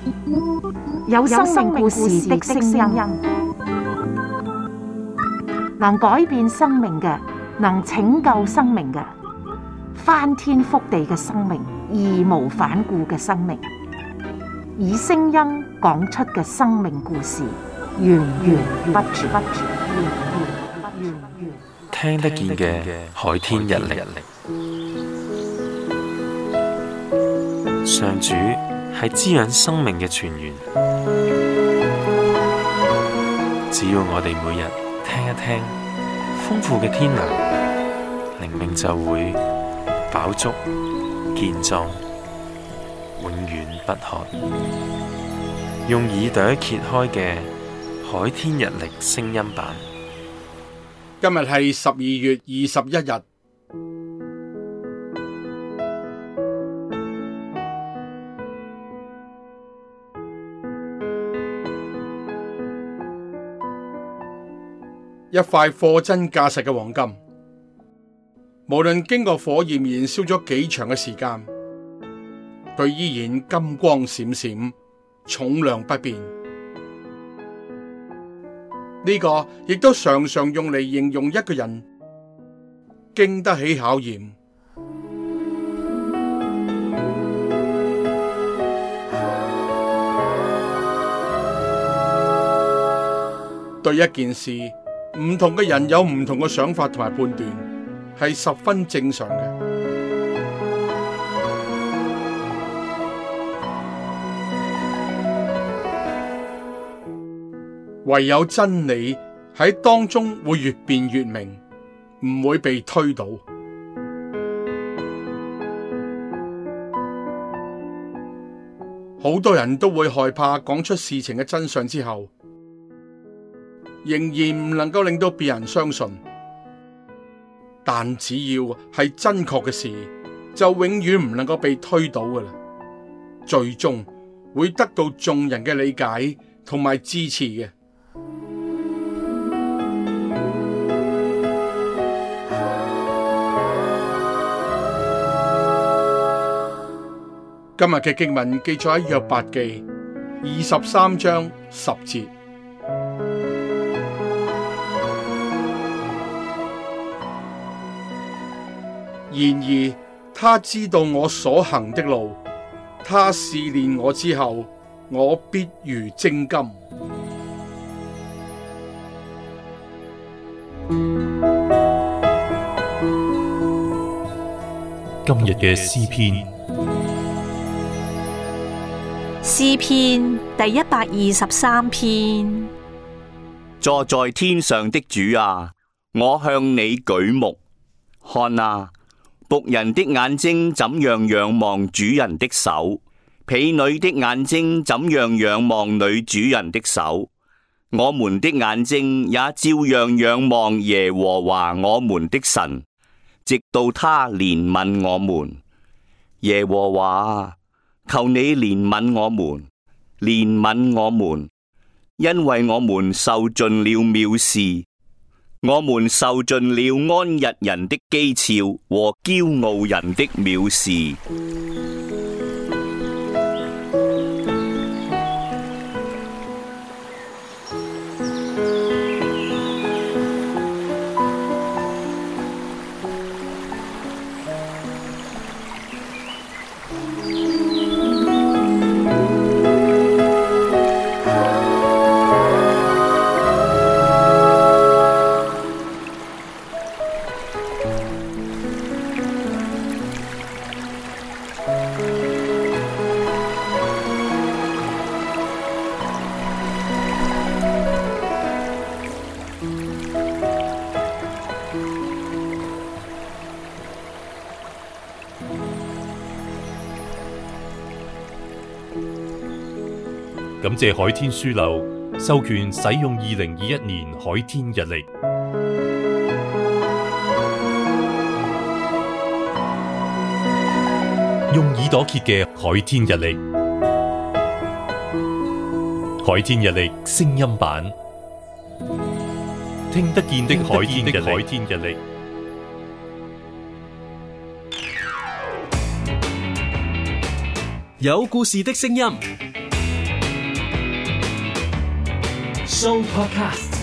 有生命故事的聲音，能改變生命嘅，能拯救生命嘅，翻天覆地嘅生命，義無反顧嘅生命，以聲音講出嘅生命故事，源源不絕。 聽得見嘅海天日曆，上主係滋養生命嘅泉源。只要我哋每日聽一聽，豐富嘅天糧，靈命就會飽足健壯，永遠不渴。用耳朵揭開嘅海天日曆聲音版。 今日係12月21日。一塊貨真價實嘅黃金，無論經過火焰燃燒咗幾長嘅時間，佢依然金光閃閃，重量不變。呢個亦都常常用嚟形容一個人經得起考驗。對一件事，唔同嘅人有唔同嘅想法同埋判斷，係十分正常嘅。唯有真理喺當中會越辯越明，唔會被推倒。好多人都會害怕講出事情嘅真相之後，仍然唔能夠令到別人相信。但只要係真確嘅事，就永遠唔能夠被推倒㗎喇，最終會得到眾人嘅理解同埋支持嘅。今日嘅經文記載喺約伯記23章10節。然而他知道我所行的路，他試煉我之後，我必如精金。 今日嘅詩篇。 詩篇第123篇。 坐在天上的主啊，我向你舉目，看啊，僕人的眼睛怎樣仰望主人的手，婢女的眼睛怎樣仰望女主人的手，我們的眼睛也照樣仰望耶和華我們的神，直到他憐憫我們。耶和華，求你憐憫我們，憐憫我們，因為我們受盡了藐視，我們受盡了安逸人的譏誚和驕傲人的藐視。 感謝海天書樓授權使用2021年海天日曆，用耳朵揭嘅海天日曆，海天日曆聲音版，聽得見的海天日曆。 有故事的聲音 Show Podcast。